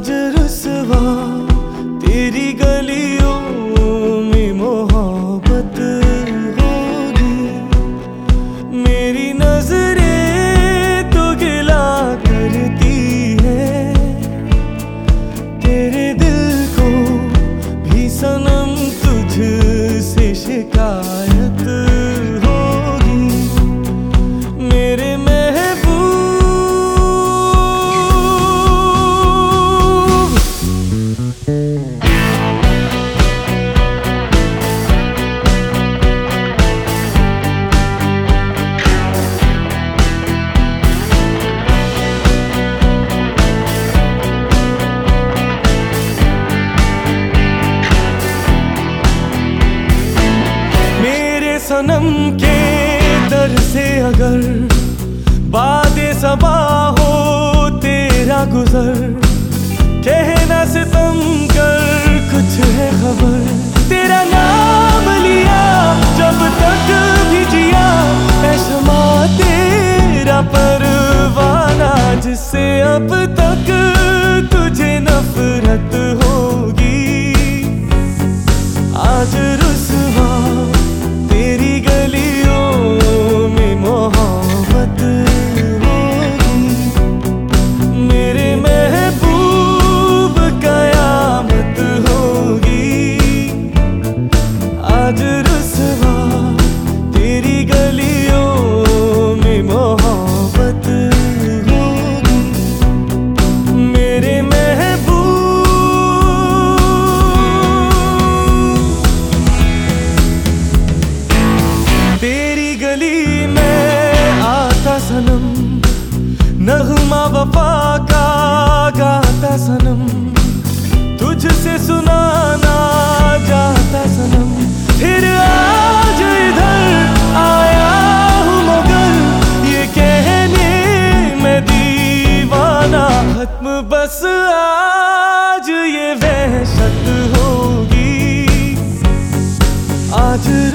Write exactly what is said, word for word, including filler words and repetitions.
आज रुसवा तेरी गलियों में मोहब्बत होगी। मेरी नजरें तो गिला करती है, तेरे दिल को भी सनम तुझसे शिकायत होगी। मेरे सनम के दर से अगर बादे सबा हो तेरा गुजर, कहना सितम कर कुछ है खबर। तेरा नाम लिया जब तक भी जिया, ऐ शमा तेरा परवाना, जिससे अब तक तुझे नफरत होगी। आज रुसवा तेरी गलियों में मोहब्बत होगी। मेरे महबूब कयामत होगी। आज रुसवा तेरी गलियों में मोहब्बत होगी। मेरे महबूब तेरी गली में आता सनम, नगमा वफा का गाता सनम, तुझसे सुनाना जाता सनम। फिर आज इधर आया हूँ मगर ये कहने मैं दीवाना, खत्म बस आज ये वहशत होगी। आज